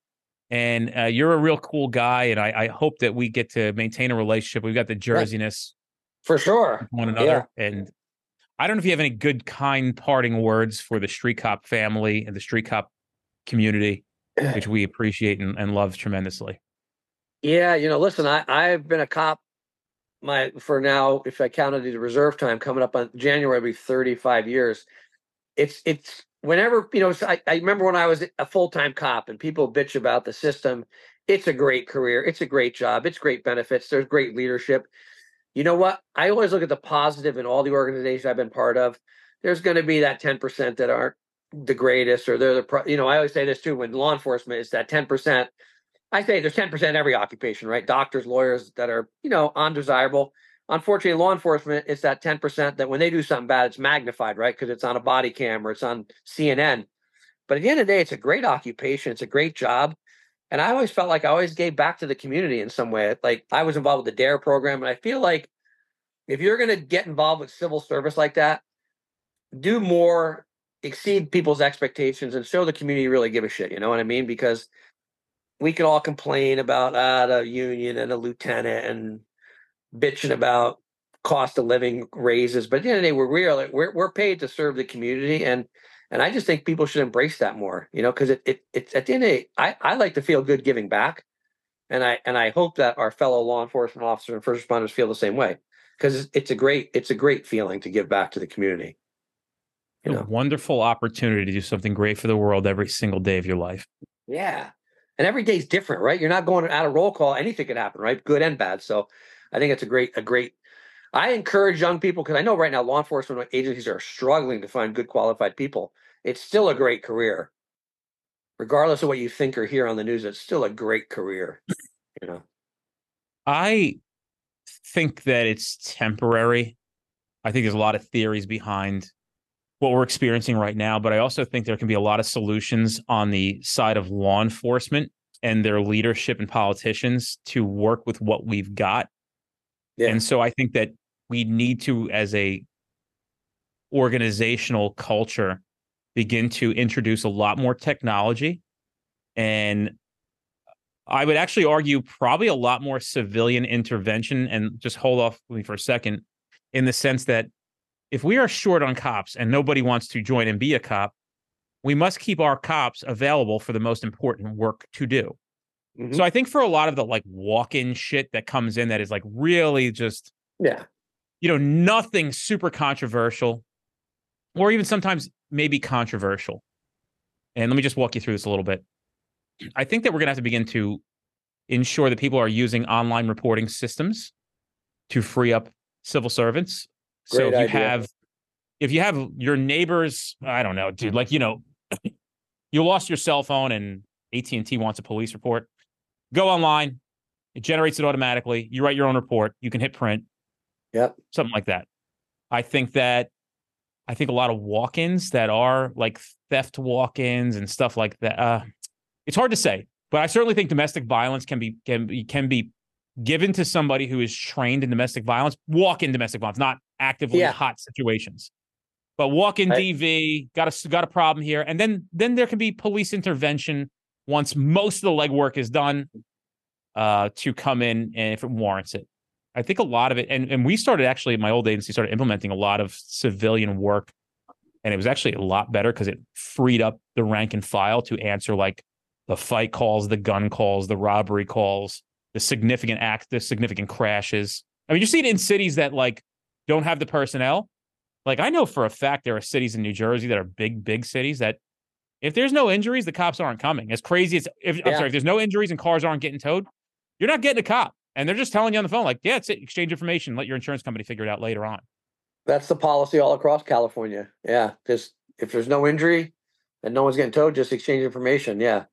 Speaker 2: And you're a real cool guy. And I hope that we get to maintain a relationship. We've got the jerseyness.
Speaker 1: For sure.
Speaker 2: One another. Yeah. And I don't know if you have any good, kind parting words for the Street Cop family and the Street Cop community, which we appreciate and love tremendously. Yeah,
Speaker 1: listen, I've been a cop for now, if I counted the reserve time, coming up on January, it'll be 35 years. It's whenever, I remember when I was a full-time cop and people bitch about the system. It's a great career. It's a great job. It's great benefits. There's great leadership. You know what? I always look at the positive in all the organizations I've been part of. There's going to be that 10% that aren't the greatest, or they're I always say this too, when law enforcement is that 10%. I say there's 10% in every occupation, right? Doctors, lawyers that are, undesirable. Unfortunately, law enforcement, it's that 10% that when they do something bad, it's magnified, right? Because it's on a body cam or it's on CNN. But at the end of the day, it's a great occupation. It's a great job. And I always felt like I always gave back to the community in some way. Like I was involved with the DARE program. And I feel like if you're going to get involved with civil service like that, do more, exceed people's expectations and show the community you really give a shit. You know what I mean? Because we can all complain about the union and a lieutenant and bitching about cost of living raises. But at the end of the day, we're paid to serve the community. And I just think people should embrace that more, because it's at the end of the day, I like to feel good giving back. And I hope that our fellow law enforcement officers and first responders feel the same way, because it's a great feeling to give back to the community.
Speaker 2: A wonderful opportunity to do something great for the world every single day of your life.
Speaker 1: Yeah. And every day's different, right? You're not going out of roll call. Anything could happen, right? Good and bad. So I think it's a great, I encourage young people, because I know right now law enforcement agencies are struggling to find good qualified people. It's still a great career. Regardless of what you think or hear on the news, it's still a great career.
Speaker 2: I think that it's temporary. I think there's a lot of theories behind what we're experiencing right now, but I also think there can be a lot of solutions on the side of law enforcement and their leadership and politicians to work with what we've got. Yeah. And so I think that we need to, as a organizational culture begin to introduce a lot more technology. And I would actually argue probably a lot more civilian intervention. And just hold off with me for a second, in the sense that if we are short on cops and nobody wants to join and be a cop, we must keep our cops available for the most important work to do. So I think for a lot of the like walk-in shit that comes in that is like really just, nothing super controversial, or even sometimes maybe controversial. And let me just walk you through this a little bit. I think that we're going to have to begin to ensure that people are using online reporting systems to free up civil servants. So if you have your neighbors, I don't know, dude, like, you lost your cell phone and AT&T wants a police report, go online. It generates it automatically. You write your own report. You can hit print.
Speaker 1: Yep.
Speaker 2: Something like that. I think a lot of walk-ins that are like theft walk-ins and stuff like that. It's hard to say, but I certainly think domestic violence can be given to somebody who is trained in domestic violence. Walk-in domestic violence, not actively hot situations, but walk-in DV. Got a problem here, and then there can be police intervention once most of the legwork is done to come in, and if it warrants it. I think a lot of it, and we started actually at my old agency, started implementing a lot of civilian work, and it was actually a lot better because it freed up the rank and file to answer like the fight calls, the gun calls, the robbery calls, the significant crashes. I mean, you see it in cities that like don't have the personnel. Like I know for a fact there are cities in New Jersey that are big cities that if there's no injuries, the cops aren't coming. As crazy as if there's no injuries and cars aren't getting towed, you're not getting a cop. And they're just telling you on the phone, like, yeah, it's it. Exchange information. Let your insurance company figure it out later on. That's
Speaker 1: the policy all across California. Yeah. Just if there's no injury and no one's getting towed, just exchange information. Yeah.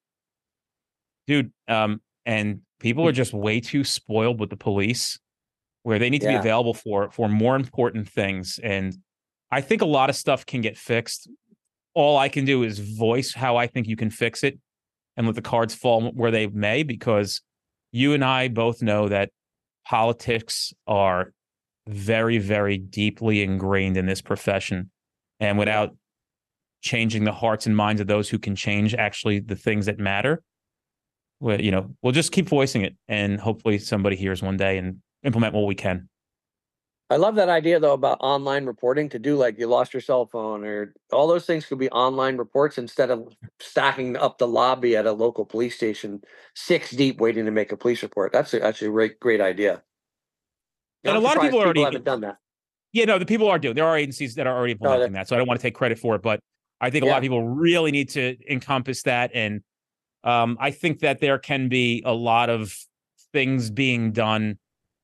Speaker 2: Dude. And people are just way too spoiled with the police, where they need to be available for more important things. And I think a lot of stuff can get fixed. All I can do is voice how I think you can fix it and let the cards fall where they may, because you and I both know that politics are very, very deeply ingrained in this profession. And without changing the hearts and minds of those who can change actually the things that matter, we'll just keep voicing it. And hopefully somebody hears one day and implement what we can.
Speaker 1: I love that idea, though, about online reporting, to do like you lost your cell phone, or all those things could be online reports instead of stacking up the lobby at a local police station 6 deep waiting to make a police report. That's actually a great idea.
Speaker 2: And a lot of people
Speaker 1: haven't done that.
Speaker 2: Yeah, no, the people are doing. There are agencies that are already implementing that. So I don't want to take credit for it, but I think a lot of people really need to encompass that. And I think that there can be a lot of things being done.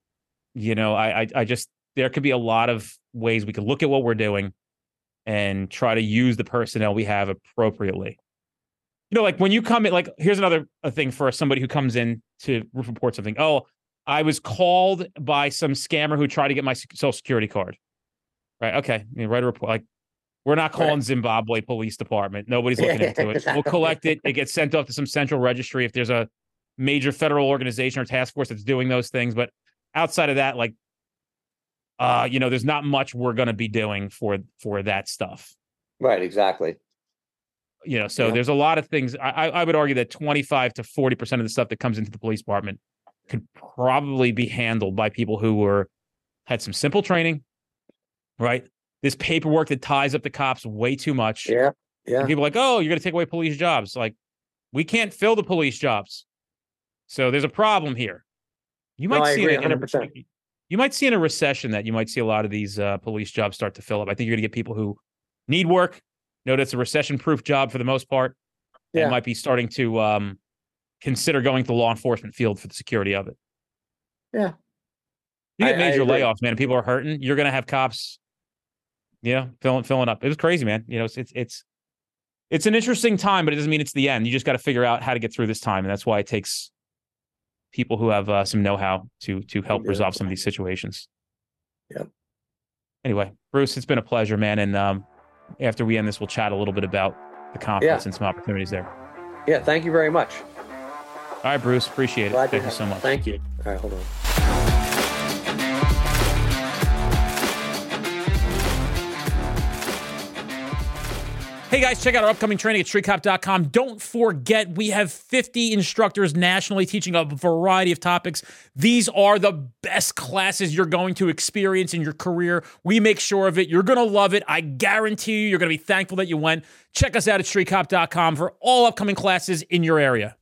Speaker 2: There could be a lot of ways we could look at what we're doing and try to use the personnel we have appropriately. Like when you come in, like here's another thing for somebody who comes in to report something. Oh, I was called by some scammer who tried to get my social security card. Right. Okay. Write a report. Like we're not calling Zimbabwe Police Department. Nobody's looking into it. We'll collect it. It gets sent off to some central registry if there's a major federal organization or task force that's doing those things. But outside of that, like, there's not much we're going to be doing for that stuff.
Speaker 1: Right. Exactly.
Speaker 2: There's a lot of things. I would argue that 25 to 40% of the stuff that comes into the police department could probably be handled by people who had some simple training, right? This paperwork that ties up the cops way too much.
Speaker 1: Yeah. Yeah.
Speaker 2: And people are like, oh, you're going to take away police jobs. Like, we can't fill the police jobs. So there's a problem here. You might see 100%. You might see in a recession that you might see a lot of these police jobs start to fill up. I think you're going to get people who need work, know that's a recession-proof job for the most part, and might be starting to consider going to the law enforcement field for the security of it.
Speaker 1: Yeah.
Speaker 2: You get major layoffs, man, and people are hurting. You're going to have cops, filling up. It was crazy, man. It's an interesting time, but it doesn't mean it's the end. You just got to figure out how to get through this time, and that's why it takes people who have some know-how to help resolve some of these situations.
Speaker 1: Yeah.
Speaker 2: Anyway, Bruce, it's been a pleasure, man. And after we end this, we'll chat a little bit about the conference and some opportunities there.
Speaker 1: Yeah. Thank you very much.
Speaker 2: All right, Bruce. Appreciate it. Thank you so much.
Speaker 1: Thank you. All right, hold on.
Speaker 2: Hey guys, check out our upcoming training at streetcop.com. Don't forget, we have 50 instructors nationally teaching a variety of topics. These are the best classes you're going to experience in your career. We make sure of it. You're going to love it. I guarantee you're going to be thankful that you went. Check us out at streetcop.com for all upcoming classes in your area.